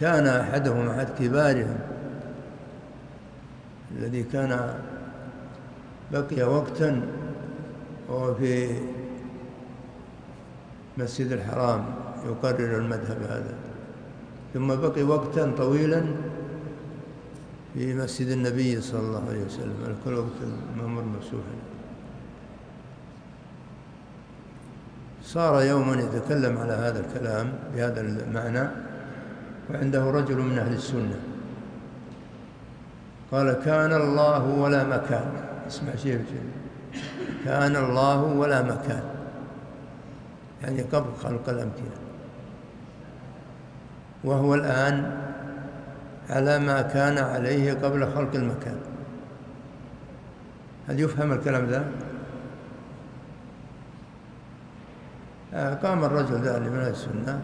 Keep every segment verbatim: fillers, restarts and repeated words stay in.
كان أحدهم أحد كبارهم الذي كان بقي وقتا وهو في مسجد الحرام يقرر المذهب هذا، ثم بقي وقتا طويلا في مسجد النبي صلى الله عليه وسلم، كل وقت المأمور مفتوح. صار يوما يتكلم على هذا الكلام بهذا المعنى، وعنده رجل من أهل السنة قال: كان الله ولا مكان. اسمع شيء شيء كان الله ولا مكان، يعني قبل خلق الأمكنة، وهو الآن على ما كان عليه قبل خلق المكان. هل يفهم الكلام ذا؟ قام الرجل ذا من أهل السنة،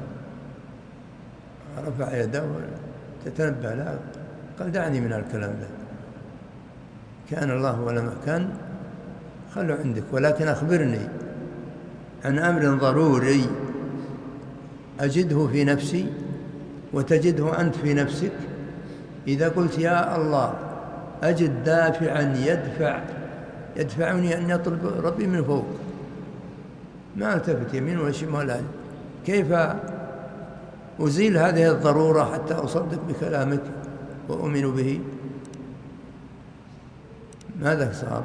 رفع يده تتنبه له، قال: دعني من الكلام ذا، كان الله ولا مكان خلوا عندك، ولكن أخبرني عن أمر ضروري أجده في نفسي وتجده أنت في نفسك. إذا قلت يا الله أجد دافعا يدفع يدفعني أن يطلب ربي من فوق، ما التفت يمين ولا شمال، كيف أزيل هذه الضرورة حتى أصدق بكلامك وأؤمن به؟ ماذا صار؟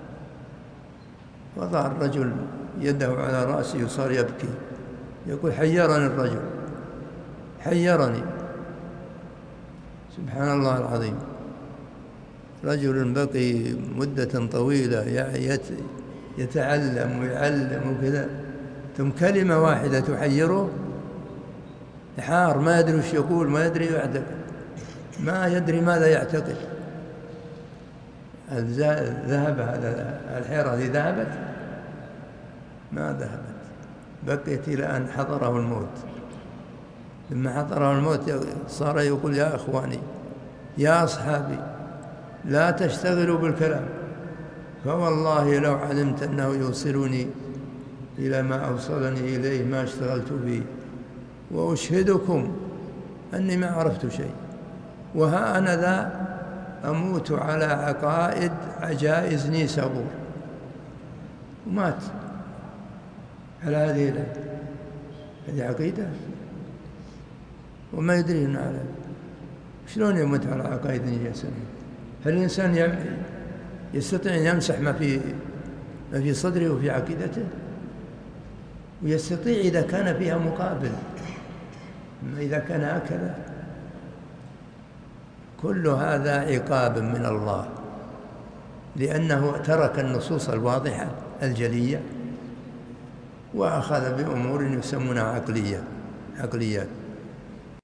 وضع الرجل يده على رأسه وصار يبكي، يقول: حيرني الرجل، حيرني. سبحان الله العظيم، رجل بقي مدة طويلة يتعلم ويعلم وكذا، ثم كلمة واحدة تحيره، حار، ما يدري وش يقول، ما يدري يعتقد، ما يدري ماذا يعتقد. ذهب هذا الحيرة هذه، ذهبت؟ ما ذهبت، بقيت إلى أن حضره الموت. لما حضره الموت صار يقول: يا أخواني، يا أصحابي، لا تشتغلوا بالكلام، فوالله لو علمت أنه يوصلني إلى ما أوصلني إليه ما اشتغلت به، وأشهدكم أني ما عرفت شيء، وها أنا ذا أموت على عقائد عجائز نيسابور. ومات على هذه الآية، هذه عقيدة وما يدري أنه على، شلون يموت على عقائد نيسابور؟ هل الإنسان يستطيع أن يمسح ما في ما في صدره وفي عقيدته؟ ويستطيع إذا كان فيها مقابل، أما إذا كان هكذا. كل هذا عقاب من الله، لأنه ترك النصوص الواضحة الجلية وأخذ بأمور يسمونها عقلية عقليات.